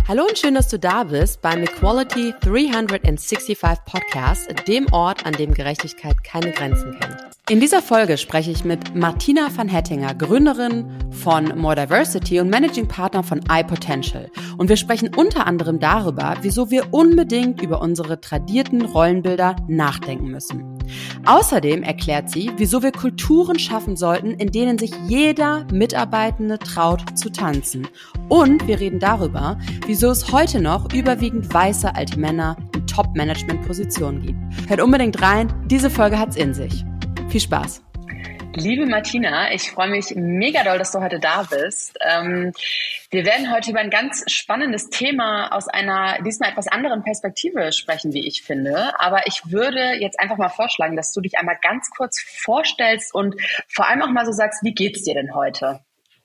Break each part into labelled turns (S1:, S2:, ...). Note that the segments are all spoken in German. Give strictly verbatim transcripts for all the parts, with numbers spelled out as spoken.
S1: Hallo und schön, dass du da bist beim Equality dreihundertfünfundsechzig Podcast, dem Ort, an dem Gerechtigkeit keine Grenzen kennt. In dieser Folge spreche ich mit Martina van Hettinger, Gründerin von More Diversity und Managing Partner von iPotential. Und wir sprechen unter anderem darüber, wieso wir unbedingt über unsere tradierten Rollenbilder nachdenken müssen. Außerdem erklärt sie, wieso wir Kulturen schaffen sollten, in denen sich jeder Mitarbeitende traut zu tanzen. Und wir reden darüber, wieso es heute noch überwiegend weiße alte Männer in Top-Management-Positionen gibt. Hört unbedingt rein, diese Folge hat's in sich. Viel Spaß!
S2: Liebe Martina, ich freue mich mega doll, dass du heute da bist. Ähm, wir werden heute über ein ganz spannendes Thema aus einer diesmal etwas anderen Perspektive sprechen, wie ich finde. Aber ich würde jetzt einfach mal vorschlagen, dass du dich einmal ganz kurz vorstellst und vor allem auch mal so sagst, wie geht's dir denn heute?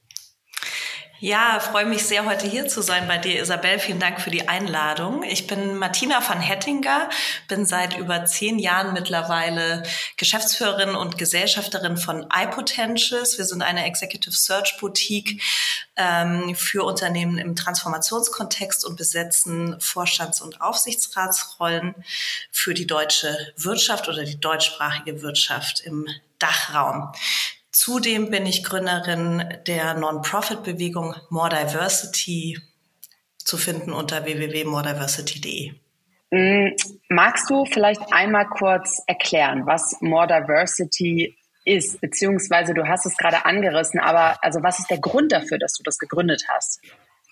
S3: Ja, freue mich sehr, heute hier zu sein bei dir, Isabel. Vielen Dank für die Einladung. Ich bin Martina van Hettinger, bin seit über zehn Jahren mittlerweile Geschäftsführerin und Gesellschafterin von iPotentials. Wir sind eine Executive Search Boutique ähm, für Unternehmen im Transformationskontext und besetzen Vorstands- und Aufsichtsratsrollen für die deutsche Wirtschaft oder die deutschsprachige Wirtschaft im Dachraum. Zudem bin ich Gründerin der Non-Profit-Bewegung More Diversity, zu finden unter w w w punkt more diversity punkt d e.
S2: Magst du vielleicht einmal kurz erklären, was More Diversity ist, beziehungsweise du hast es gerade angerissen, aber also was ist der Grund dafür, dass du das gegründet hast?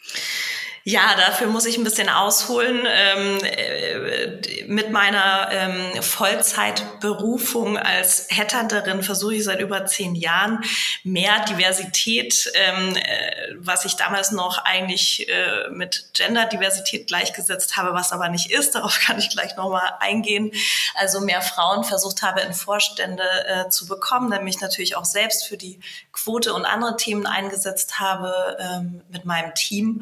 S3: Ja, dafür muss ich ein bisschen ausholen. Ähm, äh, mit meiner ähm, Vollzeitberufung als Headhunterin versuche ich seit über zehn Jahren mehr Diversität, ähm, äh, was ich damals noch eigentlich äh, mit Genderdiversität gleichgesetzt habe, was aber nicht ist. Darauf kann ich gleich nochmal eingehen. Also mehr Frauen versucht habe, in Vorstände äh, zu bekommen, dann mich natürlich auch selbst für die Quote und andere Themen eingesetzt habe ähm, mit meinem Team.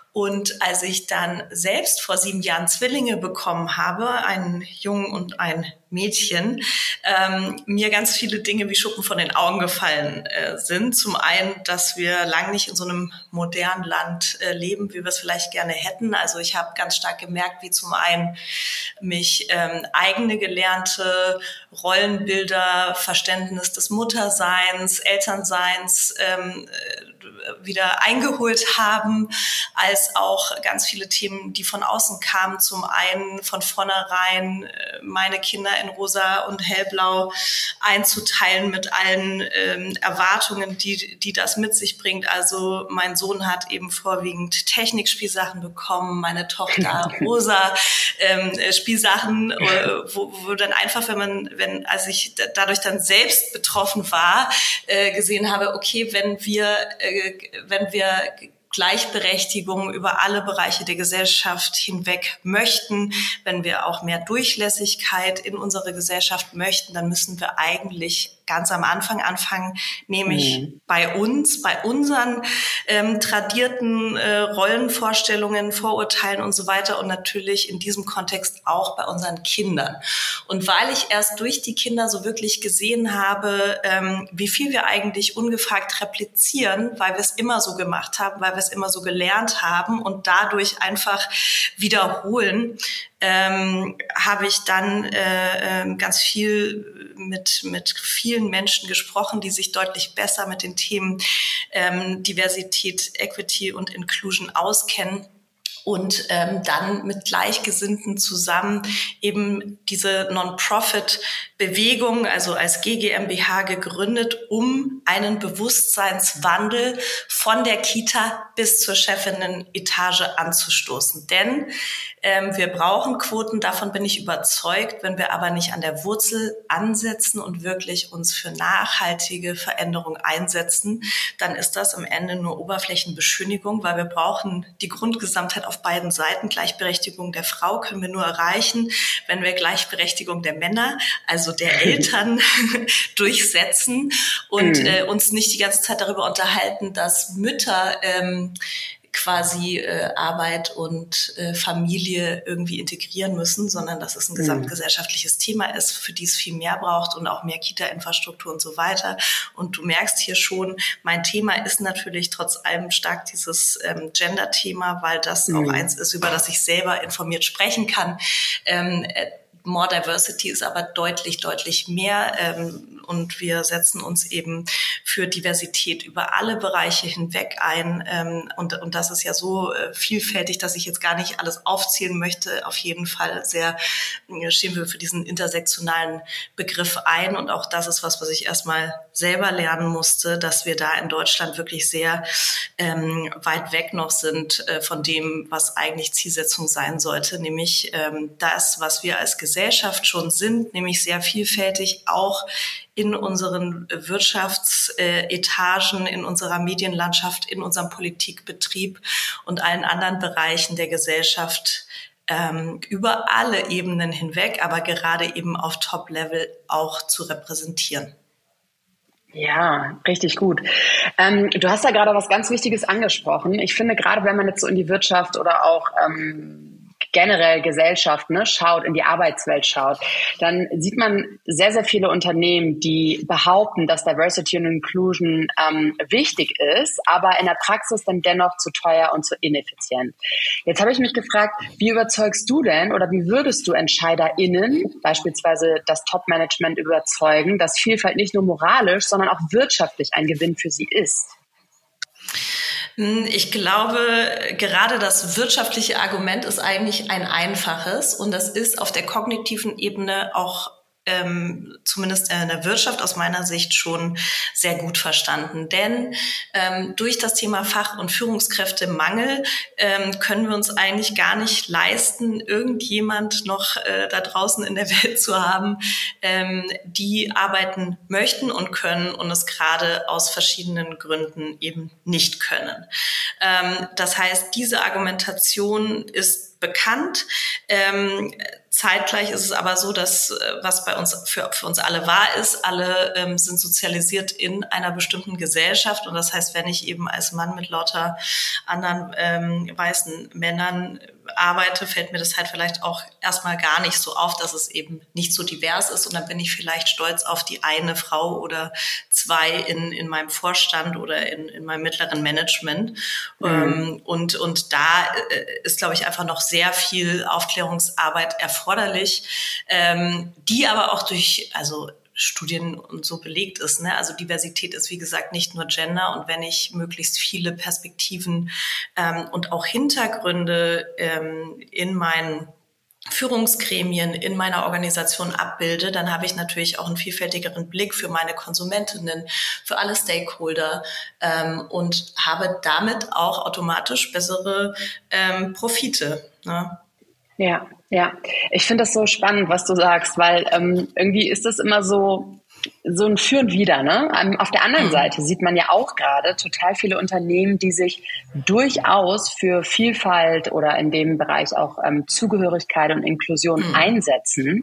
S3: Und als ich dann selbst vor sieben Jahren Zwillinge bekommen habe, einen Jungen und ein Mädchen, ähm, mir ganz viele Dinge wie Schuppen von den Augen gefallen äh, sind. Zum einen, dass wir lang nicht in so einem modernen Land äh, leben, wie wir es vielleicht gerne hätten. Also ich habe ganz stark gemerkt, wie zum einen mich ähm, eigene gelernte Rollenbilder, Verständnis des Mutterseins, Elternseins ähm, wieder eingeholt haben, als auch ganz viele Themen, die von außen kamen. Zum einen von vornherein meine Kinder in rosa und hellblau einzuteilen mit allen ähm, Erwartungen, die, die das mit sich bringt. Also mein Sohn hat eben vorwiegend Technikspielsachen bekommen, meine Tochter rosa ähm, Spielsachen, äh, wo, wo dann einfach, wenn man, wenn, als ich d- dadurch dann selbst betroffen war, äh, gesehen habe, okay, wenn wir, äh, wenn wir Gleichberechtigung über alle Bereiche der Gesellschaft hinweg möchten, wenn wir auch mehr Durchlässigkeit in unsere Gesellschaft möchten, dann müssen wir eigentlich ganz am Anfang anfangen, nämlich mhm. bei uns, bei unseren ähm, tradierten äh, Rollenvorstellungen, Vorurteilen und so weiter und natürlich in diesem Kontext auch bei unseren Kindern. Und weil ich erst durch die Kinder so wirklich gesehen habe, ähm, wie viel wir eigentlich ungefragt replizieren, weil wir es immer so gemacht haben, weil wir es immer so gelernt haben und dadurch einfach wiederholen, ähm, habe ich dann äh, äh, ganz viel mit mit vielen Menschen gesprochen, die sich deutlich besser mit den Themen ähm, Diversität, Equity und Inclusion auskennen. Und ähm, dann mit Gleichgesinnten zusammen eben diese Non-Profit-Bewegung, also als G G mbH gegründet, um einen Bewusstseinswandel von der Kita bis zur Chefinnen-Etage anzustoßen. Denn ähm, wir brauchen Quoten, davon bin ich überzeugt. Wenn wir aber nicht an der Wurzel ansetzen und wirklich uns für nachhaltige Veränderung einsetzen, dann ist das am Ende nur Oberflächenbeschönigung, weil wir brauchen die Grundgesamtheit auf beiden Seiten. Gleichberechtigung der Frau können wir nur erreichen, wenn wir Gleichberechtigung der Männer, also der Eltern, durchsetzen und mhm. äh, uns nicht die ganze Zeit darüber unterhalten, dass Mütter ähm, quasi äh, Arbeit und äh, Familie irgendwie integrieren müssen, sondern dass es ein gesamtgesellschaftliches Thema ist, für die es viel mehr braucht und auch mehr Kita-Infrastruktur und so weiter. Und du merkst hier schon, mein Thema ist natürlich trotz allem stark dieses ähm, Gender-Thema, weil das mhm. auch eins ist, über das ich selber informiert sprechen kann. Ähm, More Diversity ist aber deutlich, deutlich mehr ähm, und wir setzen uns eben für Diversität über alle Bereiche hinweg ein ähm, und, und das ist ja so äh, vielfältig, dass ich jetzt gar nicht alles aufzählen möchte. Auf jeden Fall sehr äh, stehen wir für diesen intersektionalen Begriff ein und auch das ist was, was ich erstmal selber lernen musste, dass wir da in Deutschland wirklich sehr ähm, weit weg noch sind äh, von dem, was eigentlich Zielsetzung sein sollte, nämlich ähm, das, was wir als Gesellschaft schon sind, nämlich sehr vielfältig auch in unseren Wirtschaftsetagen, in unserer Medienlandschaft, in unserem Politikbetrieb und allen anderen Bereichen der Gesellschaft ähm, über alle Ebenen hinweg, aber gerade eben auf Top-Level auch zu repräsentieren.
S2: Ja, richtig gut. Ähm, du hast da gerade was ganz Wichtiges angesprochen. Ich finde, gerade wenn man jetzt so in die Wirtschaft oder auch ähm, generell Gesellschaft ne, schaut, in die Arbeitswelt schaut, dann sieht man sehr, sehr viele Unternehmen, die behaupten, dass Diversity und Inclusion ähm, wichtig ist, aber in der Praxis dann dennoch zu teuer und zu ineffizient. Jetzt habe ich mich gefragt, wie überzeugst du denn oder wie würdest du EntscheiderInnen, beispielsweise das Top-Management, überzeugen, dass Vielfalt nicht nur moralisch, sondern auch wirtschaftlich ein Gewinn für sie ist?
S3: Ich glaube, gerade das wirtschaftliche Argument ist eigentlich ein einfaches und das ist auf der kognitiven Ebene auch ähm, zumindest in der Wirtschaft aus meiner Sicht schon sehr gut verstanden. Denn ähm, durch das Thema Fach- und Führungskräftemangel ähm, können wir uns eigentlich gar nicht leisten, irgendjemand noch äh, da draußen in der Welt zu haben, ähm, die arbeiten möchten und können und es gerade aus verschiedenen Gründen eben nicht können. Ähm, das heißt, diese Argumentation ist bekannt. Ähm, zeitgleich ist es aber so, dass was bei uns für, für uns alle wahr ist, alle ähm, sind sozialisiert in einer bestimmten Gesellschaft und das heißt, wenn ich eben als Mann mit lauter anderen ähm, weißen Männern arbeite, fällt mir das halt vielleicht auch erstmal gar nicht so auf, dass es eben nicht so divers ist und dann bin ich vielleicht stolz auf die eine Frau oder zwei in in meinem Vorstand oder in in meinem mittleren Management mhm. ähm, und und da äh, ist, glaube ich, einfach noch sehr viel Aufklärungsarbeit erforderlich, ähm, die aber auch durch also Studien und so belegt ist. Ne? Also Diversität ist, wie gesagt, nicht nur Gender. Und wenn ich möglichst viele Perspektiven ähm, und auch Hintergründe ähm, in meinen Führungsgremien in meiner Organisation abbilde, dann habe ich natürlich auch einen vielfältigeren Blick für meine Konsumentinnen, für alle Stakeholder ähm, und habe damit auch automatisch bessere ähm, Profite. Ne?
S2: Ja, ja. Ich finde das so spannend, was du sagst, weil ähm, irgendwie ist das immer so so ein Für und Wider, ne? Ähm, auf der anderen mhm. Seite sieht man ja auch gerade total viele Unternehmen, die sich durchaus für Vielfalt oder in dem Bereich auch ähm, Zugehörigkeit und Inklusion mhm. einsetzen.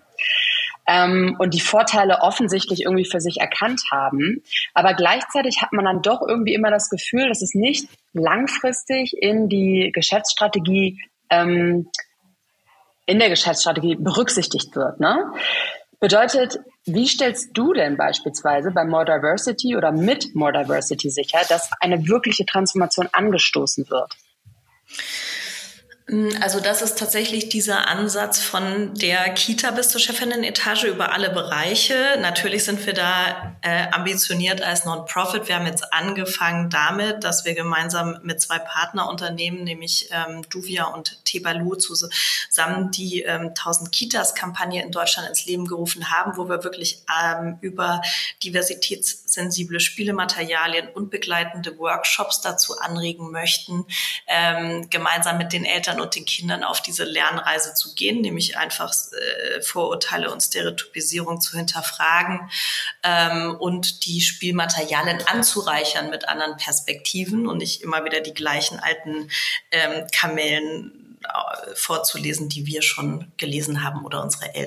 S2: Ähm, und die Vorteile offensichtlich irgendwie für sich erkannt haben. Aber gleichzeitig hat man dann doch irgendwie immer das Gefühl, dass es nicht langfristig in die Geschäftsstrategie ähm, in der Geschäftsstrategie berücksichtigt wird. Ne? Bedeutet, wie stellst du denn beispielsweise bei More Diversity oder mit More Diversity sicher, dass eine wirkliche Transformation angestoßen wird?
S3: Also das ist tatsächlich dieser Ansatz von der Kita bis zur Chefinnen-Etage über alle Bereiche. Natürlich sind wir da äh, ambitioniert als Non-Profit. Wir haben jetzt angefangen damit, dass wir gemeinsam mit zwei Partnerunternehmen, nämlich ähm, Duvia und Tebalu, zusammen die ähm, tausend Kitas-Kampagne in Deutschland ins Leben gerufen haben, wo wir wirklich ähm, über diversitätssensible Spielematerialien und begleitende Workshops dazu anregen möchten, ähm, gemeinsam mit den Eltern und den Kindern auf diese Lernreise zu gehen, nämlich einfach äh, Vorurteile und Stereotypisierung zu hinterfragen ähm, und die Spielmaterialien anzureichern mit anderen Perspektiven und nicht immer wieder die gleichen alten ähm, Kamellen äh, vorzulesen, die wir schon gelesen haben oder unsere Eltern.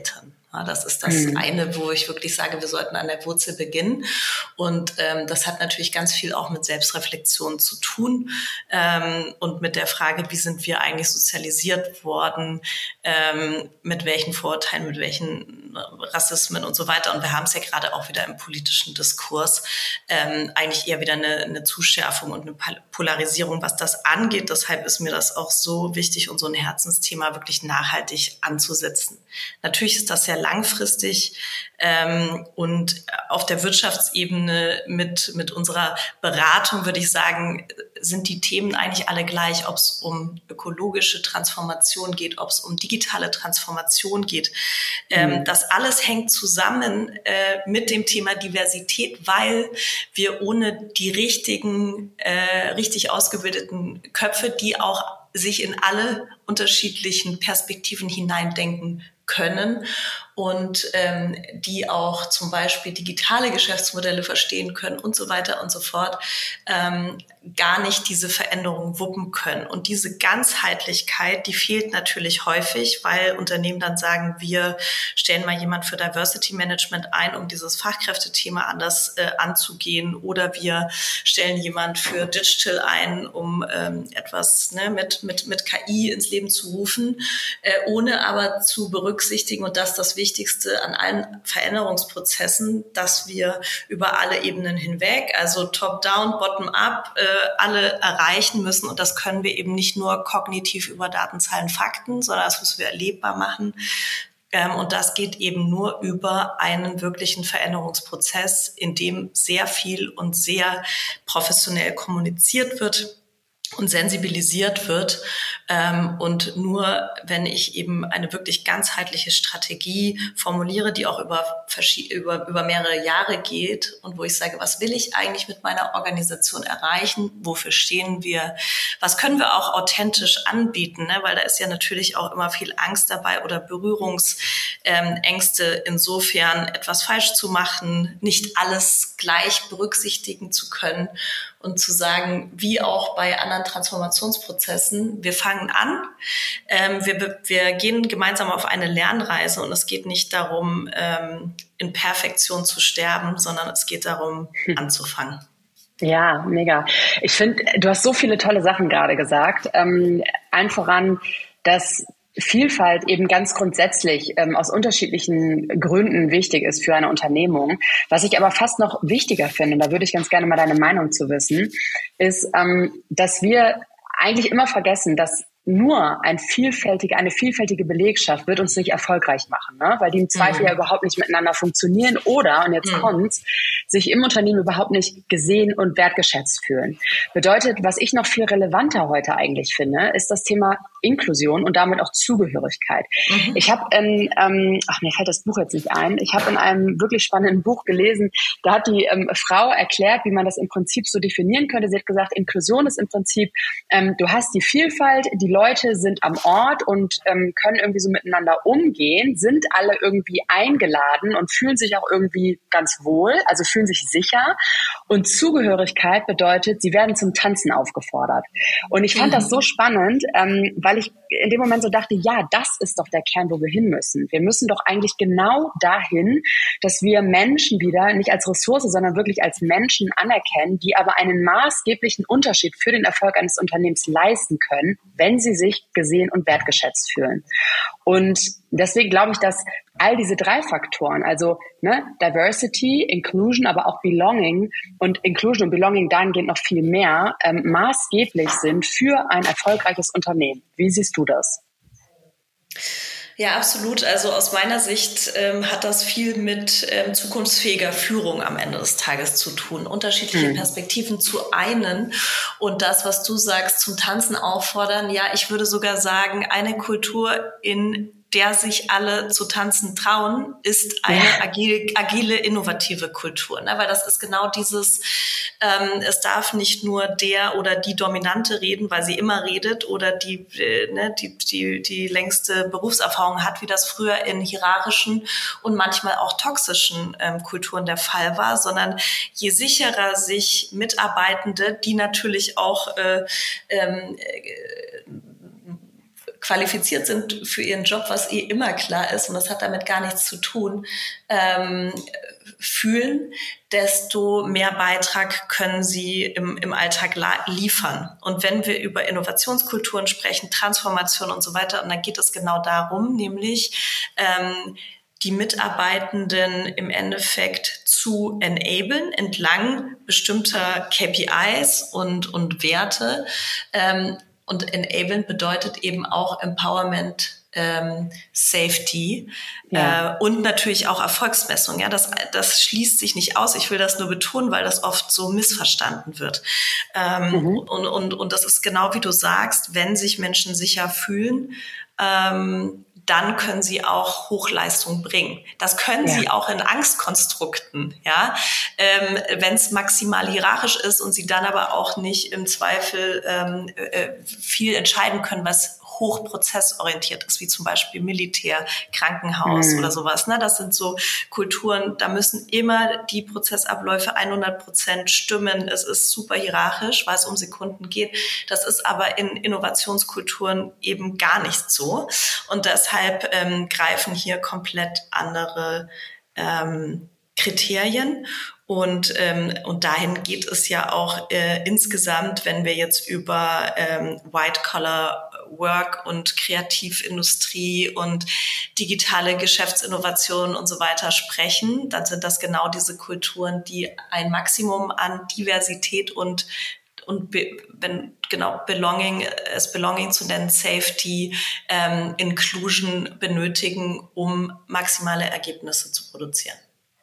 S3: Ja, das ist das mhm. eine, wo ich wirklich sage, wir sollten an der Wurzel beginnen. Und ähm, das hat natürlich ganz viel auch mit Selbstreflexion zu tun ähm, und mit der Frage, wie sind wir eigentlich sozialisiert worden, ähm, mit welchen Vorurteilen, mit welchen Rassismen und so weiter. Und wir haben es ja gerade auch wieder im politischen Diskurs, ähm, eigentlich eher wieder eine, eine Zuschärfung und eine Polarisierung, was das angeht. Deshalb ist mir das auch so wichtig und so ein Herzensthema, wirklich nachhaltig anzusetzen. Natürlich ist das sehr langfristig ähm, und auf der Wirtschaftsebene mit mit unserer Beratung würde ich sagen, sind die Themen eigentlich alle gleich, ob es um ökologische Transformation geht, ob es um digitale Transformation geht. Ähm, mhm. Das alles hängt zusammen äh, mit dem Thema Diversität, weil wir ohne die richtigen, äh, richtig ausgebildeten Köpfe, die auch sich in alle unterschiedlichen Perspektiven hineindenken können und ähm, die auch zum Beispiel digitale Geschäftsmodelle verstehen können und so weiter und so fort, ähm, gar nicht diese Veränderung wuppen können. Und diese Ganzheitlichkeit, die fehlt natürlich häufig, weil Unternehmen dann sagen, wir stellen mal jemand für Diversity Management ein, um dieses Fachkräftethema anders äh, anzugehen, oder wir stellen jemand für Digital ein, um ähm, etwas ne, mit, mit, mit K I ins Leben zu rufen, äh, ohne aber zu berücksichtigen, und das ist das Wichtigste an allen Veränderungsprozessen, dass wir über alle Ebenen hinweg, also top-down, bottom-up, äh, alle erreichen müssen. Und das können wir eben nicht nur kognitiv über Daten, Zahlen, Fakten, sondern das müssen wir erlebbar machen. Ähm, und das geht eben nur über einen wirklichen Veränderungsprozess, in dem sehr viel und sehr professionell kommuniziert wird und sensibilisiert wird. Ähm, und nur wenn ich eben eine wirklich ganzheitliche Strategie formuliere, die auch über, über, über mehrere Jahre geht und wo ich sage, was will ich eigentlich mit meiner Organisation erreichen? Wofür stehen wir? Was können wir auch authentisch anbieten? Ne? Weil da ist ja natürlich auch immer viel Angst dabei oder Berührungsängste, insofern etwas falsch zu machen, nicht alles gleich berücksichtigen zu können und zu sagen, wie auch bei anderen Transformationsprozessen, wir fangen an, ähm, wir, wir gehen gemeinsam auf eine Lernreise, und es geht nicht darum, ähm, in Perfektion zu sterben, sondern es geht darum, hm. anzufangen.
S2: Ja, mega. Ich finde, du hast so viele tolle Sachen gerade gesagt. Ähm, allen voran, dass Vielfalt eben ganz grundsätzlich ähm, aus unterschiedlichen Gründen wichtig ist für eine Unternehmung. Was ich aber fast noch wichtiger finde, und da würde ich ganz gerne mal deine Meinung zu wissen, ist, ähm, dass wir eigentlich immer vergessen, dass nur ein vielfältige, eine vielfältige Belegschaft wird uns nicht erfolgreich machen, ne? Weil die im Zweifel mhm. ja überhaupt nicht miteinander funktionieren oder, und jetzt mhm. kommt's, sich im Unternehmen überhaupt nicht gesehen und wertgeschätzt fühlen. Bedeutet, was ich noch viel relevanter heute eigentlich finde, ist das Thema Inklusion und damit auch Zugehörigkeit. Mhm. Ich habe, ähm, ähm, ach mir fällt das Buch jetzt nicht ein, ich habe in einem wirklich spannenden Buch gelesen, da hat die ähm, Frau erklärt, wie man das im Prinzip so definieren könnte. Sie hat gesagt, Inklusion ist im Prinzip, ähm, du hast die Vielfalt, die Leute sind am Ort und ähm, können irgendwie so miteinander umgehen, sind alle irgendwie eingeladen und fühlen sich auch irgendwie ganz wohl, also fühlen sich sicher. Und Zugehörigkeit bedeutet, sie werden zum Tanzen aufgefordert. Und ich fand mhm. das so spannend, ähm, weil ich in dem Moment so dachte, ja, das ist doch der Kern, wo wir hin müssen. Wir müssen doch eigentlich genau dahin, dass wir Menschen wieder nicht als Ressource, sondern wirklich als Menschen anerkennen, die aber einen maßgeblichen Unterschied für den Erfolg eines Unternehmens leisten können, wenn sie sich gesehen und wertgeschätzt fühlen. Und deswegen glaube ich, dass all diese drei Faktoren, also ne, Diversity, Inclusion, aber auch Belonging, und Inclusion und Belonging dahingehend noch viel mehr, ähm, maßgeblich sind für ein erfolgreiches Unternehmen. Wie siehst du das?
S3: Ja, absolut. Also aus meiner Sicht ähm, hat das viel mit ähm, zukunftsfähiger Führung am Ende des Tages zu tun, unterschiedliche hm. Perspektiven zu einen und das, was du sagst, zum Tanzen auffordern. Ja, ich würde sogar sagen, eine Kultur, in der sich alle zu tanzen trauen, ist eine ja. agile, agile, innovative Kultur. Ne? Weil das ist genau dieses, ähm, es darf nicht nur der oder die Dominante reden, weil sie immer redet oder die, äh, ne, die, die, die längste Berufserfahrung hat, wie das früher in hierarchischen und manchmal auch toxischen ähm, Kulturen der Fall war, sondern je sicherer sich Mitarbeitende, die natürlich auch äh, ähm, äh, qualifiziert sind für ihren Job, was eh immer klar ist, und das hat damit gar nichts zu tun, ähm, fühlen, desto mehr Beitrag können sie im, im Alltag la- liefern. Und wenn wir über Innovationskulturen sprechen, Transformation und so weiter, und dann geht es genau darum, nämlich ähm, die Mitarbeitenden im Endeffekt zu enablen entlang bestimmter K P Is und, und Werte. Ähm, und enablen bedeutet eben auch Empowerment, ähm, Safety, ja. äh, und natürlich auch Erfolgsmessung. Ja, das, das schließt sich nicht aus. Ich will das nur betonen, weil das oft so missverstanden wird. Ähm, mhm. und, und, und das ist genau wie du sagst, wenn sich Menschen sicher fühlen, ähm, dann können sie auch Hochleistung bringen. Das können ja. sie auch in Angstkonstrukten, ja, ähm, wenn es maximal hierarchisch ist und sie dann aber auch nicht im Zweifel ähm, äh, viel entscheiden können, was hochprozessorientiert ist, wie zum Beispiel Militär, Krankenhaus mhm. oder sowas. Ne? Das sind so Kulturen, da müssen immer die Prozessabläufe hundert Prozent stimmen. Es ist super hierarchisch, weil es um Sekunden geht. Das ist aber in Innovationskulturen eben gar nicht so. Und deshalb ähm, greifen hier komplett andere ähm, Kriterien. Und, ähm, und dahin geht es ja auch äh, insgesamt, wenn wir jetzt über ähm, White-Collar-Work und Kreativindustrie und digitale Geschäftsinnovation und so weiter sprechen, dann sind das genau diese Kulturen, die ein Maximum an Diversität und und be, wenn genau Belonging, es Belonging zu nennen, Safety, ähm, Inclusion benötigen, um maximale Ergebnisse zu produzieren.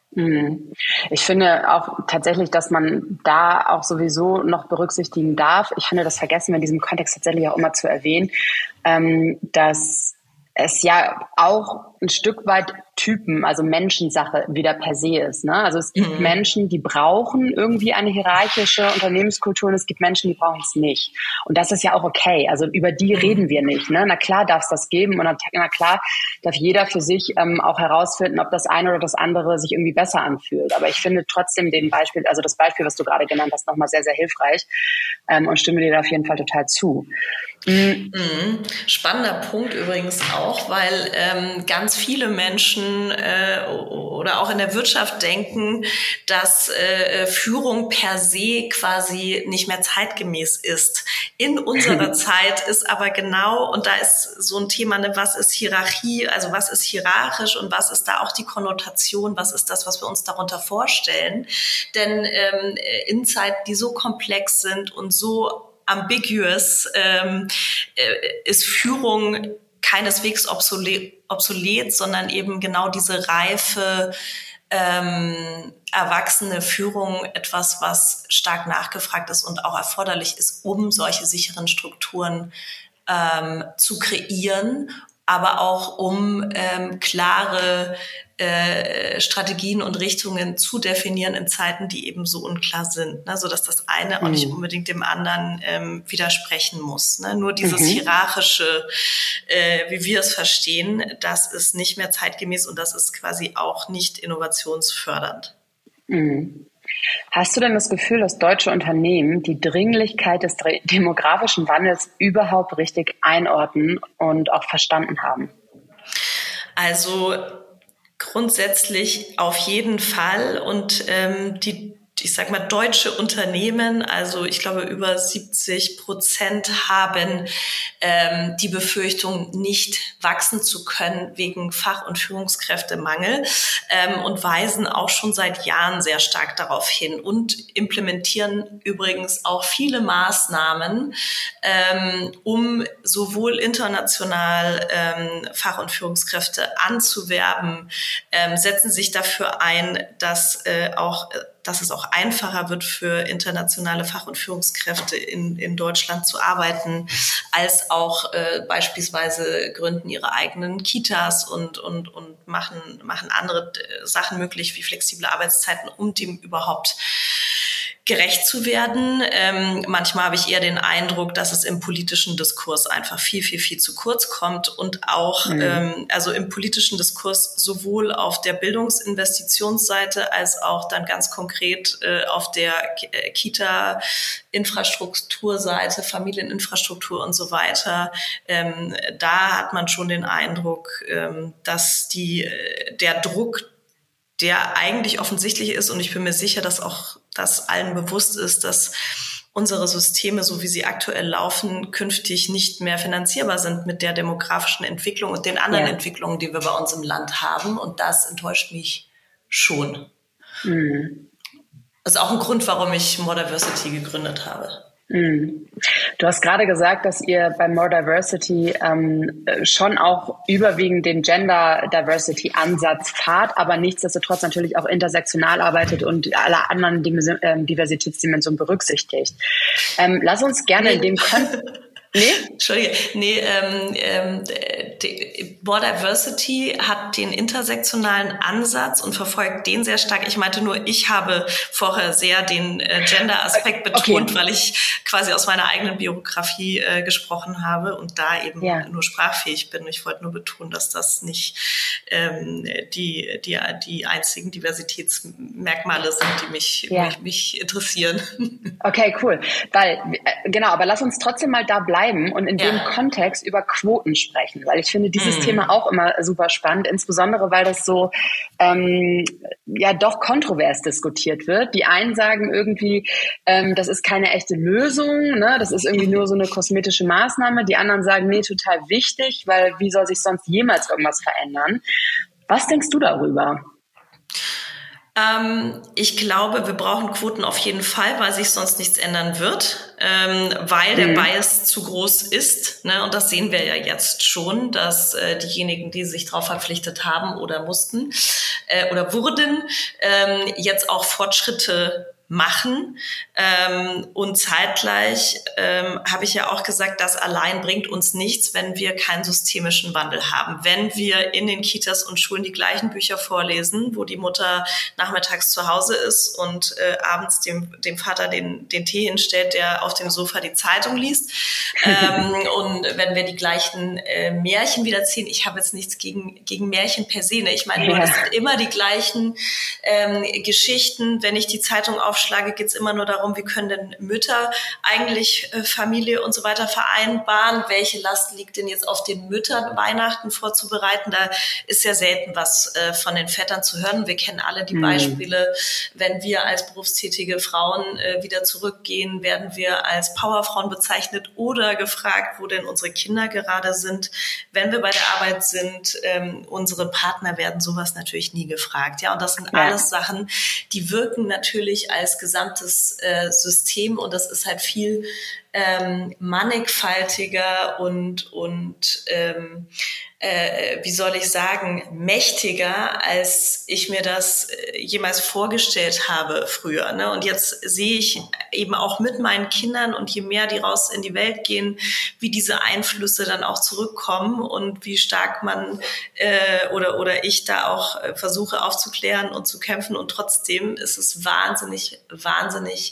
S2: Ich finde auch tatsächlich, dass man da auch sowieso noch berücksichtigen darf. Ich finde, das vergessen wir in diesem Kontext tatsächlich auch immer zu erwähnen, ähm, dass es ja auch ein Stück weit Typen, also Menschensache wieder per se ist. Ne? Also es gibt mhm. Menschen, die brauchen irgendwie eine hierarchische Unternehmenskultur, und es gibt Menschen, die brauchen es nicht. Und das ist ja auch okay. Also über die mhm. reden wir nicht. Ne? Na klar darf es das geben, und na klar darf jeder für sich ähm, auch herausfinden, ob das eine oder das andere sich irgendwie besser anfühlt. Aber ich finde trotzdem den Beispiel, also das Beispiel, was du gerade genannt hast, nochmal sehr, sehr hilfreich, ähm, und stimme dir da auf jeden Fall total zu.
S3: Mhm. Mhm. Spannender Punkt übrigens auch, weil ähm, ganz viele Menschen äh, oder auch in der Wirtschaft denken, dass äh, Führung per se quasi nicht mehr zeitgemäß ist. In unserer Zeit ist aber genau, und da ist so ein Thema, ne, was ist Hierarchie, also was ist hierarchisch und was ist da auch die Konnotation, was ist das, was wir uns darunter vorstellen. Denn ähm, in Zeiten, die so komplex sind und so ambiguous, ähm, äh, ist Führung keineswegs obsolet, obsolet, sondern eben genau diese reife, ähm, erwachsene Führung etwas, was stark nachgefragt ist und auch erforderlich ist, um solche sicheren Strukturen ähm, zu kreieren, aber auch um ähm, klare äh, Strategien und Richtungen zu definieren in Zeiten, die eben so unklar sind, ne? Sodass das eine auch nicht unbedingt dem anderen ähm, widersprechen muss. Ne? Nur dieses mhm. hierarchische, äh, wie wir es verstehen, das ist nicht mehr zeitgemäß, und das ist quasi auch nicht innovationsfördernd.
S2: Mhm. Hast du denn das Gefühl, dass deutsche Unternehmen die Dringlichkeit des demografischen Wandels überhaupt richtig einordnen und auch verstanden haben?
S3: Also grundsätzlich auf jeden Fall. Und ähm, die, ich sag mal, deutsche Unternehmen, also ich glaube über siebzig Prozent haben ähm, die Befürchtung, nicht wachsen zu können wegen Fach- und Führungskräftemangel, ähm, und weisen auch schon seit Jahren sehr stark darauf hin und implementieren übrigens auch viele Maßnahmen, ähm, um sowohl international ähm, Fach- und Führungskräfte anzuwerben, ähm, setzen sich dafür ein, dass äh, auch dass es auch einfacher wird für internationale Fach- und Führungskräfte in, in Deutschland zu arbeiten, als auch äh, beispielsweise gründen ihre eigenen Kitas und, und, und machen, machen andere Sachen möglich, wie flexible Arbeitszeiten, um dem überhaupt gerecht zu werden. Ähm, manchmal habe ich eher den Eindruck, dass es im politischen Diskurs einfach viel, viel, viel zu kurz kommt und auch, mhm. ähm, also im politischen Diskurs sowohl auf der Bildungsinvestitionsseite als auch dann ganz konkret äh, auf der K- Kita-Infrastrukturseite, Familieninfrastruktur und so weiter. Ähm, da hat man schon den Eindruck, ähm, dass die, der Druck, der eigentlich offensichtlich ist, und ich bin mir sicher, dass auch das allen bewusst ist, dass unsere Systeme, so wie sie aktuell laufen, künftig nicht mehr finanzierbar sind mit der demografischen Entwicklung und den anderen ja. Entwicklungen, die wir bei uns im Land haben. Und das enttäuscht mich schon. Mhm. Das ist auch ein Grund, warum ich More Diversity gegründet habe.
S2: Mm. Du hast gerade gesagt, dass ihr bei More Diversity ähm, schon auch überwiegend den Gender Diversity Ansatz fahrt, aber nichtsdestotrotz natürlich auch intersektional arbeitet und alle anderen Dim- ähm, Diversitätsdimensionen berücksichtigt. Ähm, lass uns gerne in dem Kontext... Nee?
S3: Entschuldige, nee, ähm, ähm, die, More Diversity hat den intersektionalen Ansatz und verfolgt den sehr stark. Ich meinte nur, ich habe vorher sehr den äh, Gender-Aspekt betont, okay. weil ich quasi aus meiner eigenen Biografie äh, gesprochen habe und da eben ja. nur sprachfähig bin. Ich wollte nur betonen, dass das nicht ähm, die, die, die einzigen Diversitätsmerkmale sind, die mich, ja. mich, mich interessieren.
S2: Okay, cool. Weil, genau, aber lass uns trotzdem mal da bleiben und in ja. dem Kontext über Quoten sprechen, weil ich finde dieses mm. Thema auch immer super spannend, insbesondere weil das so ähm, ja doch kontrovers diskutiert wird. Die einen sagen irgendwie, ähm, das ist keine echte Lösung, ne? Das ist irgendwie nur so eine kosmetische Maßnahme. Die anderen sagen, nee, total wichtig, weil wie soll sich sonst jemals irgendwas verändern? Was denkst du darüber?
S3: Ähm, ich glaube, wir brauchen Quoten auf jeden Fall, weil sich sonst nichts ändern wird, ähm, weil der mhm. Bias zu groß ist. Ne? Und das sehen wir ja jetzt schon, dass äh, diejenigen, die sich darauf verpflichtet haben oder mussten äh, oder wurden, ähm, jetzt auch Fortschritte machen. Ähm, und zeitgleich ähm, habe ich ja auch gesagt, das allein bringt uns nichts, wenn wir keinen systemischen Wandel haben. Wenn wir in den Kitas und Schulen die gleichen Bücher vorlesen, wo die Mutter nachmittags zu Hause ist und äh, abends dem, dem Vater den, den Tee hinstellt, der auf dem Sofa die Zeitung liest. ähm, und wenn wir die gleichen äh, Märchen wiederziehen, ich habe jetzt nichts gegen, gegen Märchen per se. Ne? Ich meine, nur, das sind immer die gleichen ähm, Geschichten. Wenn ich die Zeitung auf Aufschlage, geht es immer nur darum, wie können denn Mütter eigentlich äh, Familie und so weiter vereinbaren? Welche Last liegt denn jetzt auf den Müttern, Weihnachten vorzubereiten? Da ist ja selten was äh, von den Vätern zu hören. Wir kennen alle die mhm. Beispiele. Wenn wir als berufstätige Frauen äh, wieder zurückgehen, werden wir als Powerfrauen bezeichnet oder gefragt, wo denn unsere Kinder gerade sind. Wenn wir bei der Arbeit sind, ähm, unsere Partner werden sowas natürlich nie gefragt. Ja, und das sind ja. alles Sachen, die wirken natürlich als gesamtes äh, System und das ist halt viel ähm, mannigfaltiger und und ähm, äh, wie soll ich sagen, mächtiger, als ich mir das äh, jemals vorgestellt habe früher. Ne? Und jetzt sehe ich eben auch mit meinen Kindern und je mehr die raus in die Welt gehen, wie diese Einflüsse dann auch zurückkommen und wie stark man äh, oder oder ich da auch äh, versuche aufzuklären und zu kämpfen. Und trotzdem ist es wahnsinnig, wahnsinnig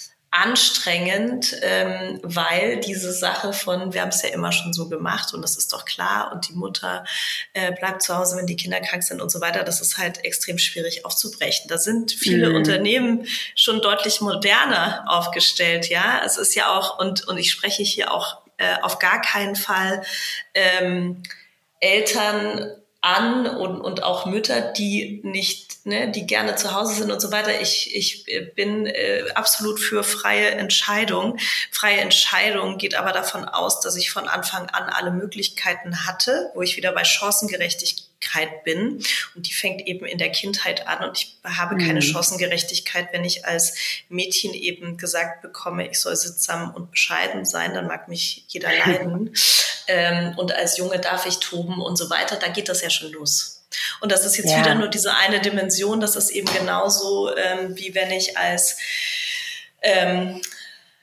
S3: anstrengend, ähm, weil diese Sache von, wir haben es ja immer schon so gemacht und das ist doch klar und die Mutter äh, bleibt zu Hause, wenn die Kinder krank sind und so weiter, das ist halt extrem schwierig aufzubrechen. Da sind viele mhm. Unternehmen schon deutlich moderner aufgestellt, ja. Es ist ja auch, und und ich spreche hier auch äh, auf gar keinen Fall ähm, Eltern an und und auch Mütter, die nicht, ne, die gerne zu Hause sind und so weiter. Ich ich bin äh, absolut für freie Entscheidung. Freie Entscheidung geht aber davon aus, dass ich von Anfang an alle Möglichkeiten hatte, wo ich wieder bei Chancengerechtigkeit bin. Und die fängt eben in der Kindheit an. Und ich habe keine mhm. Chancengerechtigkeit, wenn ich als Mädchen eben gesagt bekomme, ich soll sittsam und bescheiden sein, dann mag mich jeder leiden. ähm, und als Junge darf ich toben und so weiter. Da geht das ja schon los. Und das ist jetzt ja. wieder nur diese eine Dimension. Das ist eben genauso, ähm, wie wenn ich als ähm,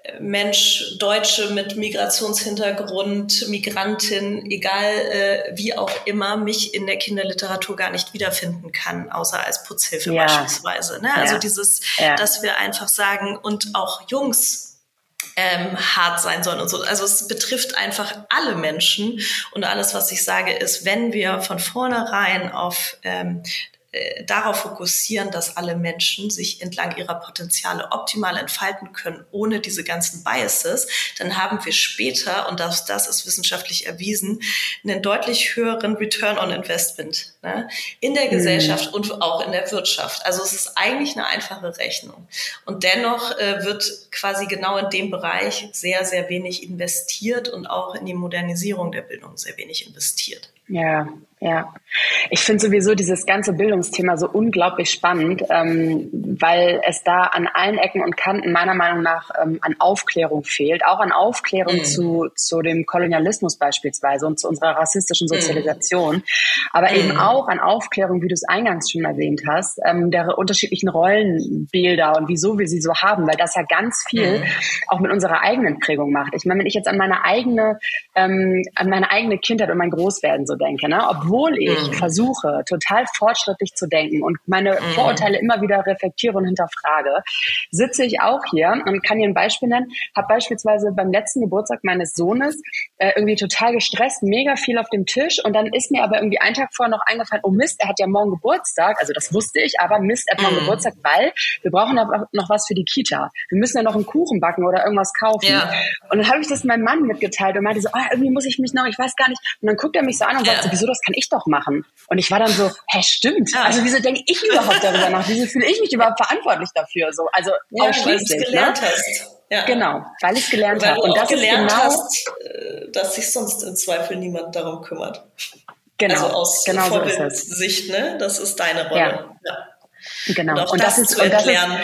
S3: Mensch, Deutsche mit Migrationshintergrund, Migrantin, egal äh, wie auch immer, mich in der Kinderliteratur gar nicht wiederfinden kann, außer als Putzhilfe ja. beispielsweise. Ne? Ja. Also dieses, ja. dass wir einfach sagen, und auch Jungs ähm, hart sein sollen und so. Also es betrifft einfach alle Menschen, und alles, was ich sage, ist, wenn wir von vornherein auf ähm, darauf fokussieren, dass alle Menschen sich entlang ihrer Potenziale optimal entfalten können, ohne diese ganzen Biases, dann haben wir später, und das, das ist wissenschaftlich erwiesen, einen deutlich höheren Return on Investment, ne, in der Gesellschaft mhm. und auch in der Wirtschaft. Also es ist eigentlich eine einfache Rechnung. Und dennoch äh, wird quasi genau in dem Bereich sehr, sehr wenig investiert und auch in die Modernisierung der Bildung sehr wenig investiert.
S2: Ja, ja. Ich finde sowieso dieses ganze Bildungsthema so unglaublich spannend, ähm, weil es da an allen Ecken und Kanten meiner Meinung nach ähm, an Aufklärung fehlt, auch an Aufklärung mhm. zu, zu dem Kolonialismus beispielsweise und zu unserer rassistischen Sozialisation, mhm. aber mhm. eben auch an Aufklärung, wie du es eingangs schon erwähnt hast, ähm, der unterschiedlichen Rollenbilder und wieso wir sie so haben, weil das ja ganz viel mhm. auch mit unserer eigenen Prägung macht. Ich meine, wenn ich jetzt an meine eigene, ähm, an meine eigene Kindheit und mein Großwerden so denke, ne? Obwohl ich mm. versuche, total fortschrittlich zu denken und meine mm. Vorurteile immer wieder reflektiere und hinterfrage, sitze ich auch hier und kann dir ein Beispiel nennen, habe beispielsweise beim letzten Geburtstag meines Sohnes äh, irgendwie total gestresst, mega viel auf dem Tisch, und dann ist mir aber irgendwie einen Tag vorher noch eingefallen, oh Mist, er hat ja morgen Geburtstag, also das wusste ich, aber Mist, er hat morgen mm. Geburtstag, weil wir brauchen aber noch was für die Kita. Wir müssen ja noch einen Kuchen backen oder irgendwas kaufen. Ja. Und dann habe ich das meinem Mann mitgeteilt und meinte so, ah, irgendwie muss ich mich noch, ich weiß gar nicht. Und dann guckt er mich so an und sagt, ja. so, wieso, das kann ich doch machen. Und ich war dann so, hä, stimmt. Ja. Also wieso denke ich überhaupt darüber nach? Wieso fühle ich mich überhaupt verantwortlich dafür? So, also
S3: ja, ausschließlich, weil du es gelernt ne? hast.
S2: Ja. Genau, weil ich es gelernt habe.
S3: Und
S2: das
S3: gelernt
S2: ist genau,
S3: hast, dass sich sonst im Zweifel niemand darum kümmert.
S2: Genau,
S3: also aus
S2: genau
S3: Vorbildsicht, so ne? Das ist deine Rolle.
S2: Ja. Ja. Genau.
S3: Und auch
S2: und
S3: das,
S2: das ist,
S3: zu erklären.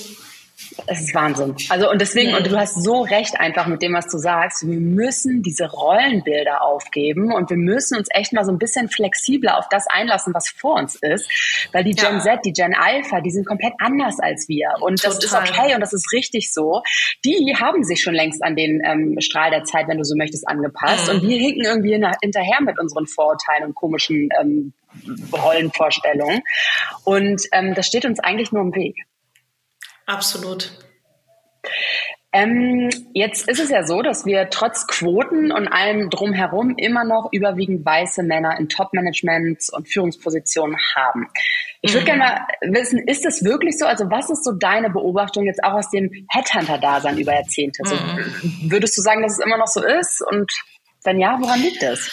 S2: Es ist Wahnsinn. Also und deswegen, und du hast so recht einfach mit dem, was du sagst, wir müssen diese Rollenbilder aufgeben und wir müssen uns echt mal so ein bisschen flexibler auf das einlassen, was vor uns ist, weil die Gen ja. Z, die Gen Alpha, die sind komplett anders als wir und Total. Das ist okay und das ist richtig so. Die haben sich schon längst an den ähm, Strahl der Zeit, wenn du so möchtest, angepasst mhm. und wir hinken irgendwie hinterher mit unseren Vorurteilen und komischen ähm, Rollenvorstellungen und ähm, das steht uns eigentlich nur im Weg.
S3: Absolut.
S2: Ähm, jetzt ist es ja so, dass wir trotz Quoten und allem drumherum immer noch überwiegend weiße Männer in Top-Managements und Führungspositionen haben. Ich würde mhm. gerne mal wissen, ist das wirklich so? Also was ist so deine Beobachtung jetzt auch aus dem Headhunter-Dasein über Jahrzehnte? Also, mhm. würdest du sagen, dass es immer noch so ist? Und wenn ja, woran liegt das?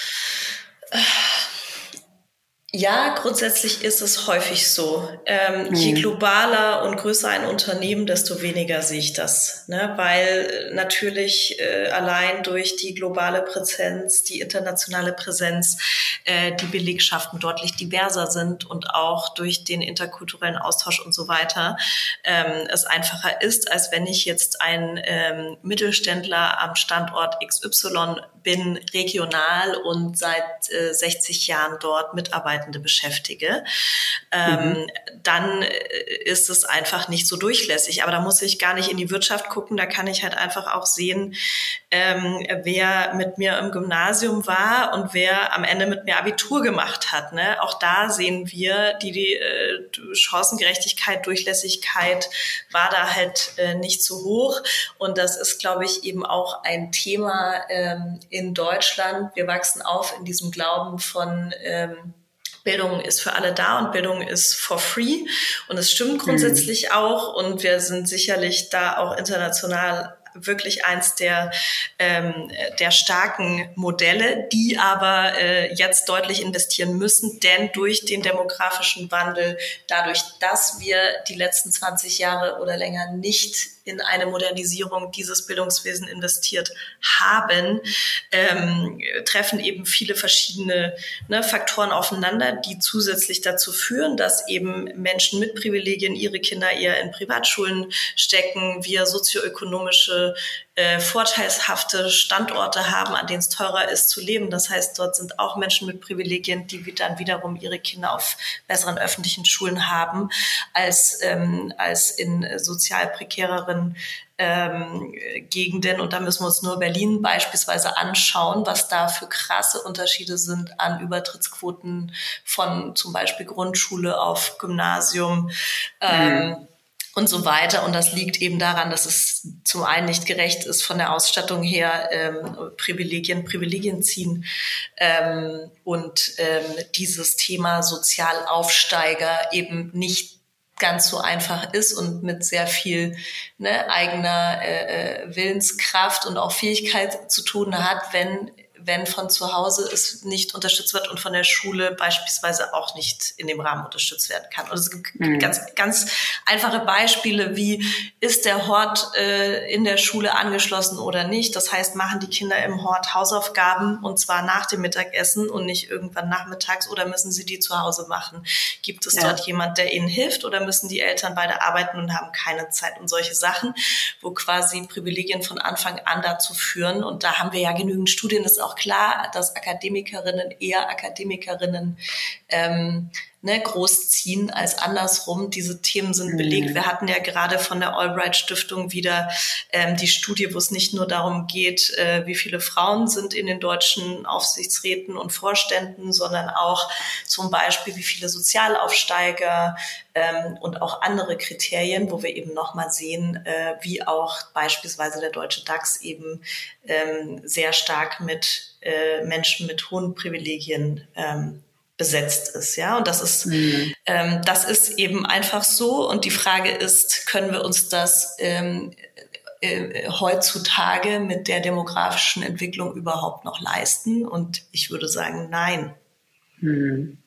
S3: Ja, grundsätzlich ist es häufig so. Ähm, mhm. Je globaler und größer ein Unternehmen, desto weniger sehe ich das. Ne? Weil natürlich äh, allein durch die globale Präsenz, die internationale Präsenz, äh, die Belegschaften deutlich diverser sind und auch durch den interkulturellen Austausch und so weiter ähm, es einfacher ist, als wenn ich jetzt ein ähm, Mittelständler am Standort X Y bin, regional und seit äh, sechzig Jahren dort mitarbeite beschäftige, ähm, mhm. dann ist es einfach nicht so durchlässig. Aber da muss ich gar nicht in die Wirtschaft gucken, da kann ich halt einfach auch sehen, ähm, wer mit mir im Gymnasium war und wer am Ende mit mir Abitur gemacht hat. Ne? Auch da sehen wir, die, die äh, Chancengerechtigkeit, Durchlässigkeit war da halt äh, nicht so hoch. Und das ist, glaube ich, eben auch ein Thema ähm, in Deutschland. Wir wachsen auf in diesem Glauben von ähm, Bildung ist für alle da und Bildung ist for free. Und es stimmt grundsätzlich mhm. auch. Und wir sind sicherlich da auch international wirklich eins der ähm, der starken Modelle, die aber äh, jetzt deutlich investieren müssen, denn durch den demografischen Wandel, dadurch, dass wir die letzten zwanzig Jahre oder länger nicht in eine Modernisierung dieses Bildungswesen investiert haben, ähm, treffen eben viele verschiedene ne, Faktoren aufeinander, die zusätzlich dazu führen, dass eben Menschen mit Privilegien ihre Kinder eher in Privatschulen stecken, wir sozioökonomische äh, vorteilshafte Standorte haben, an denen es teurer ist zu leben. Das heißt, dort sind auch Menschen mit Privilegien, die dann wiederum ihre Kinder auf besseren öffentlichen Schulen haben, als, ähm, als in sozial prekäreren ähm, Gegenden. Und da müssen wir uns nur Berlin beispielsweise anschauen, was da für krasse Unterschiede sind an Übertrittsquoten von zum Beispiel Grundschule auf Gymnasium. Ähm, mhm. Und so weiter. Und das liegt eben daran, dass es zum einen nicht gerecht ist von der Ausstattung her, ähm, Privilegien, Privilegien ziehen ähm, und ähm, dieses Thema Sozialaufsteiger eben nicht ganz so einfach ist und mit sehr viel ne, eigener äh, Willenskraft und auch Fähigkeit zu tun hat, wenn wenn von zu Hause es nicht unterstützt wird und von der Schule beispielsweise auch nicht in dem Rahmen unterstützt werden kann. Und es gibt mhm. ganz, ganz einfache Beispiele, wie ist der Hort äh, in der Schule angeschlossen oder nicht. Das heißt, machen die Kinder im Hort Hausaufgaben und zwar nach dem Mittagessen und nicht irgendwann nachmittags oder müssen sie die zu Hause machen? Gibt es ja. dort jemand, der ihnen hilft oder müssen die Eltern beide arbeiten und haben keine Zeit und solche Sachen, wo quasi Privilegien von Anfang an dazu führen. Und da haben wir ja genügend Studien, das ist auch klar, dass Akademikerinnen eher Akademikerinnen ähm, ne, großziehen als andersrum. Diese Themen sind mhm. belegt. Wir hatten ja gerade von der Albright Stiftung wieder ähm, die Studie, wo es nicht nur darum geht, äh, wie viele Frauen sind in den deutschen Aufsichtsräten und Vorständen, sondern auch zum Beispiel, wie viele Sozialaufsteiger ähm, und auch andere Kriterien, wo wir eben nochmal sehen, äh, wie auch beispielsweise der deutsche DAX eben ähm, sehr stark mit äh, Menschen mit hohen Privilegien ähm, besetzt ist, ja, und das ist, mhm. ähm, das ist eben einfach so. Und die Frage ist, können wir uns das ähm, äh, heutzutage mit der demografischen Entwicklung überhaupt noch leisten? Und ich würde sagen, nein.
S1: Mhm.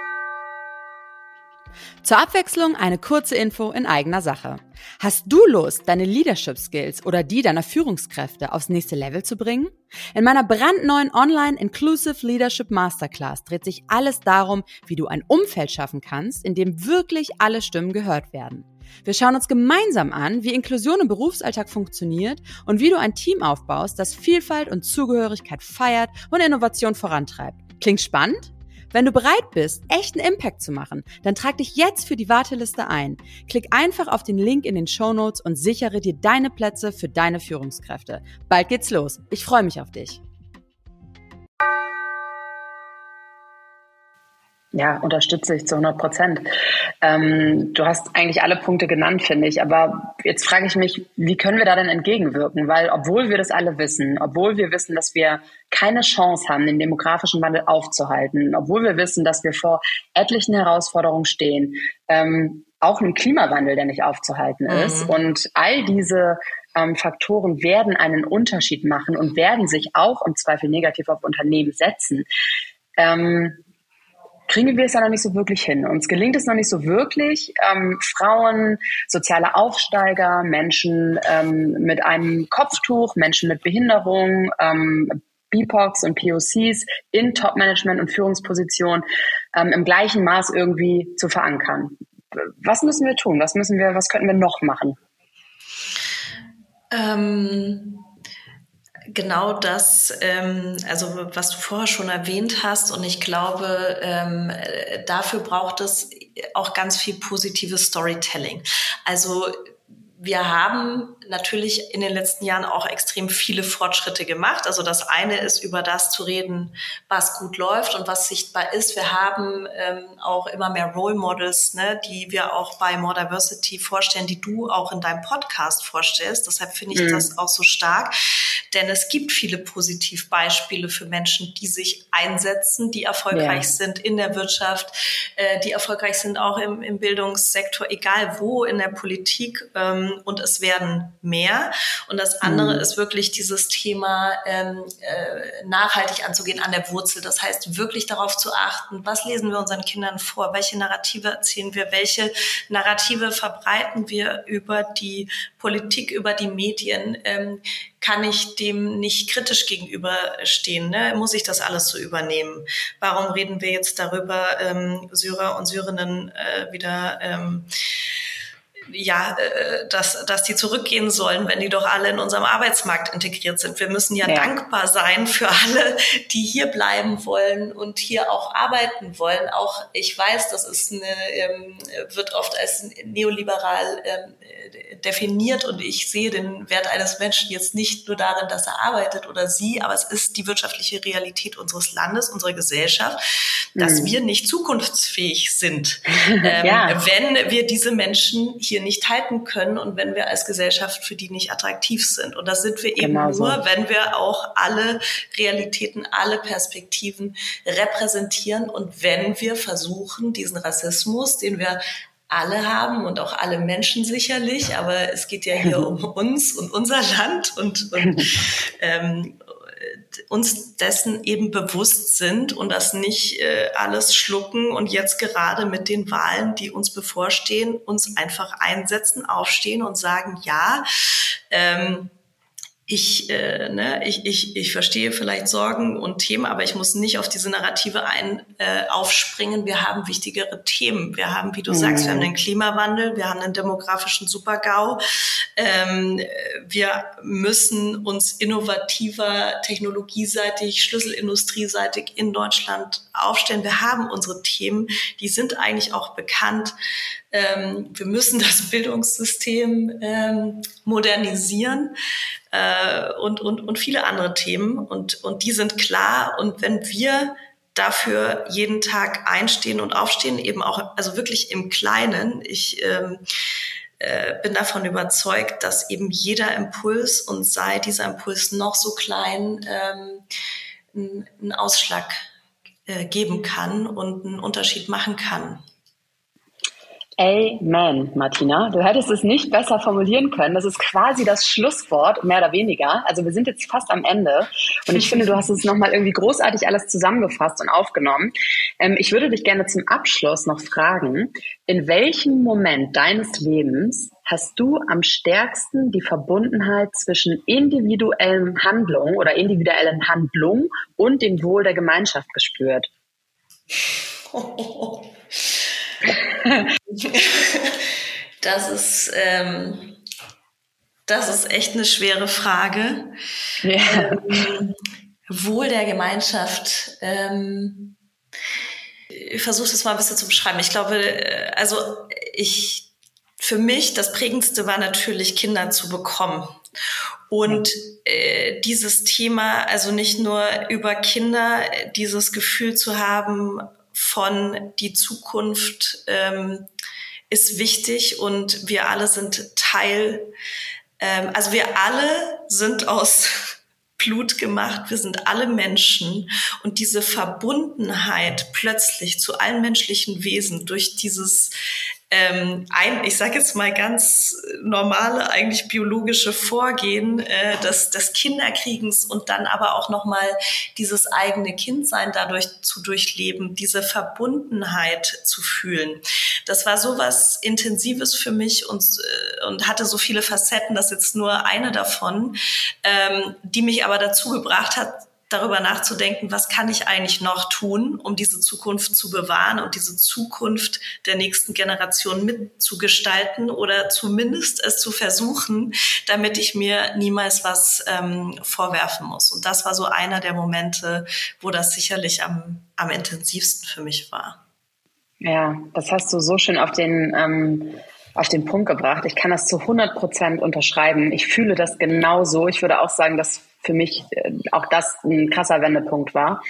S1: Zur Abwechslung eine kurze Info in eigener Sache. Hast du Lust, deine Leadership Skills oder die deiner Führungskräfte aufs nächste Level zu bringen? In meiner brandneuen Online Inclusive Leadership Masterclass dreht sich alles darum, wie du ein Umfeld schaffen kannst, in dem wirklich alle Stimmen gehört werden. Wir schauen uns gemeinsam an, wie Inklusion im Berufsalltag funktioniert und wie du ein Team aufbaust, das Vielfalt und Zugehörigkeit feiert und Innovation vorantreibt. Klingt spannend? Wenn du bereit bist, echten Impact zu machen, dann trag dich jetzt für die Warteliste ein. Klick einfach auf den Link in den Shownotes und sichere dir deine Plätze für deine Führungskräfte. Bald geht's los. Ich freue mich auf dich.
S2: Ja, unterstütze ich zu hundert Prozent. Ähm, du hast eigentlich alle Punkte genannt, finde ich. Aber jetzt frage ich mich, wie können wir da denn entgegenwirken? Weil obwohl wir das alle wissen, obwohl wir wissen, dass wir keine Chance haben, den demografischen Wandel aufzuhalten, obwohl wir wissen, dass wir vor etlichen Herausforderungen stehen, ähm, auch einen Klimawandel, der nicht aufzuhalten ist. Mhm. Und all diese ähm, Faktoren werden einen Unterschied machen und werden sich auch im Zweifel negativ auf Unternehmen setzen. Ähm, kriegen wir es ja noch nicht so wirklich hin. Uns gelingt es noch nicht so wirklich, ähm, Frauen, soziale Aufsteiger, Menschen ähm, mit einem Kopftuch, Menschen mit Behinderung, ähm, B I P O Cs und P O Cs in Top-Management und Führungspositionen ähm, im gleichen Maß irgendwie zu verankern. Was müssen wir tun? Was müssen wir, was könnten wir noch machen?
S3: Ähm Genau das, ähm, also was du vorher schon erwähnt hast, und ich glaube, ähm, dafür braucht es auch ganz viel positives Storytelling. Also wir haben natürlich in den letzten Jahren auch extrem viele Fortschritte gemacht. Also das eine ist, über das zu reden, was gut läuft und was sichtbar ist. Wir haben ähm, auch immer mehr Role Models, ne, die wir auch bei More Diversity vorstellen, die du auch in deinem Podcast vorstellst. Deshalb finde ich mhm. das auch so stark. Denn es gibt viele Positivbeispiele für Menschen, die sich einsetzen, die erfolgreich ja. sind in der Wirtschaft, äh, die erfolgreich sind auch im, im Bildungssektor, egal wo, in der Politik. Ähm, und es werden mehr. Und das andere mhm. ist wirklich dieses Thema ähm, äh, nachhaltig anzugehen an der Wurzel. Das heißt, wirklich darauf zu achten, was lesen wir unseren Kindern vor, welche Narrative erzählen wir, welche Narrative verbreiten wir über die Politik, über die Medien. Ähm, kann ich dem nicht kritisch gegenüberstehen? Ne? Muss ich das alles so übernehmen? Warum reden wir jetzt darüber, ähm, Syrer und Syrerinnen äh, wieder ähm, ja, dass, dass die zurückgehen sollen, wenn die doch alle in unserem Arbeitsmarkt integriert sind. Wir müssen ja, ja dankbar sein für alle, die hier bleiben wollen und hier auch arbeiten wollen. Auch ich weiß, das ist eine, ähm, wird oft als neoliberal ähm, definiert und ich sehe den Wert eines Menschen jetzt nicht nur darin, dass er arbeitet oder sie, aber es ist die wirtschaftliche Realität unseres Landes, unserer Gesellschaft, dass mhm. wir nicht zukunftsfähig sind, ähm, ja. wenn wir diese Menschen hier nicht halten können und wenn wir als Gesellschaft für die nicht attraktiv sind. Und das sind wir eben genau nur, so. wenn wir auch alle Realitäten, alle Perspektiven repräsentieren und wenn wir versuchen, diesen Rassismus, den wir alle haben und auch alle Menschen sicherlich, aber es geht ja hier um uns und unser Land und, und ähm, uns dessen eben bewusst sind und das nicht äh, alles schlucken und jetzt gerade mit den Wahlen, die uns bevorstehen, uns einfach einsetzen, aufstehen und sagen, ja, ähm, Ich, äh, ne, ich, ich, ich verstehe vielleicht Sorgen und Themen, aber ich muss nicht auf diese Narrative ein, äh, aufspringen. Wir haben wichtigere Themen. Wir haben, wie du mhm. sagst, wir haben den Klimawandel, wir haben einen demografischen Super-GAU. Ähm, wir müssen uns innovativer, technologieseitig, schlüsselindustrieseitig in Deutschland aufstellen. Wir haben unsere Themen, die sind eigentlich auch bekannt. Ähm, wir müssen das Bildungssystem ähm, modernisieren. Und, und, und viele andere Themen. Und, und die sind klar. Und wenn wir dafür jeden Tag einstehen und aufstehen, eben auch, also wirklich im Kleinen, ich ähm, äh, bin davon überzeugt, dass eben jeder Impuls, und sei dieser Impuls noch so klein, ähm, einen Ausschlag äh, geben kann und einen Unterschied machen kann.
S2: Amen, Martina. Du hättest es nicht besser formulieren können. Das ist quasi das Schlusswort, mehr oder weniger. Also wir sind jetzt fast am Ende. Und ich finde, du hast es nochmal irgendwie großartig alles zusammengefasst und aufgenommen. Ähm, ich würde dich gerne zum Abschluss noch fragen, in welchem Moment deines Lebens hast du am stärksten die Verbundenheit zwischen individuellen Handlungen oder individuellen Handlungen und dem Wohl der Gemeinschaft gespürt?
S3: Oh. Das ist, ähm, das ist echt eine schwere Frage. Ja. Ähm, Wohl der Gemeinschaft. Ähm, ich versuche das mal ein bisschen zu beschreiben. Ich glaube, also ich, für mich das Prägendste war natürlich, Kinder zu bekommen. Und äh, dieses Thema, also nicht nur über Kinder, dieses Gefühl zu haben, von die Zukunft ähm, ist wichtig und wir alle sind Teil, ähm, also wir alle sind aus Blut gemacht, wir sind alle Menschen und diese Verbundenheit plötzlich zu allen menschlichen Wesen durch dieses Ähm, ein, ich sage jetzt mal ganz normale, eigentlich biologische Vorgehen äh, des, des Kinderkriegens und dann aber auch nochmal dieses eigene Kindsein dadurch zu durchleben, diese Verbundenheit zu fühlen. Das war so was Intensives für mich und, äh, und hatte so viele Facetten, das ist jetzt nur eine davon, ähm, die mich aber dazu gebracht hat, darüber nachzudenken, was kann ich eigentlich noch tun, um diese Zukunft zu bewahren und diese Zukunft der nächsten Generation mitzugestalten oder zumindest es zu versuchen, damit ich mir niemals was ähm, vorwerfen muss. Und das war so einer der Momente, wo das sicherlich am, am intensivsten für mich war.
S2: Ja, das hast du so schön auf den ähm auf den Punkt gebracht. Ich kann das zu hundert Prozent unterschreiben. Ich fühle das genauso. Ich würde auch sagen, dass für mich auch das ein krasser Wendepunkt war.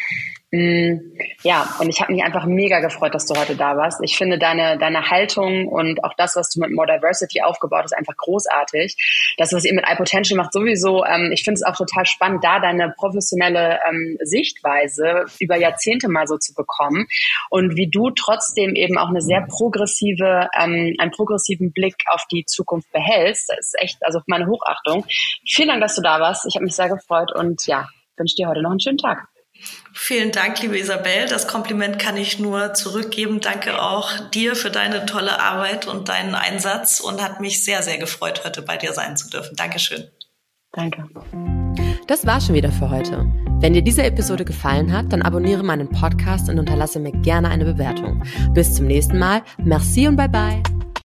S2: Ja, und ich habe mich einfach mega gefreut, dass du heute da warst. Ich finde deine deine Haltung und auch das, was du mit More Diversity aufgebaut hast, einfach großartig. Das, was ihr mit iPotential macht, sowieso. Ähm, ich finde es auch total spannend, da deine professionelle ähm, Sichtweise über Jahrzehnte mal so zu bekommen und wie du trotzdem eben auch eine sehr progressive, ähm, einen progressiven Blick auf die Zukunft behältst. Das ist echt, also meine Hochachtung. Vielen Dank, dass du da warst. Ich habe mich sehr gefreut und ja, wünsche dir heute noch einen schönen Tag.
S3: Vielen Dank, liebe Isabel. Das Kompliment kann ich nur zurückgeben. Danke auch dir für deine tolle Arbeit und deinen Einsatz und hat mich sehr, sehr gefreut, heute bei dir sein zu dürfen. Dankeschön.
S2: Danke.
S1: Das war schon wieder für heute. Wenn dir diese Episode gefallen hat, dann abonniere meinen Podcast und unterlasse mir gerne eine Bewertung. Bis zum nächsten Mal. Merci und bye bye.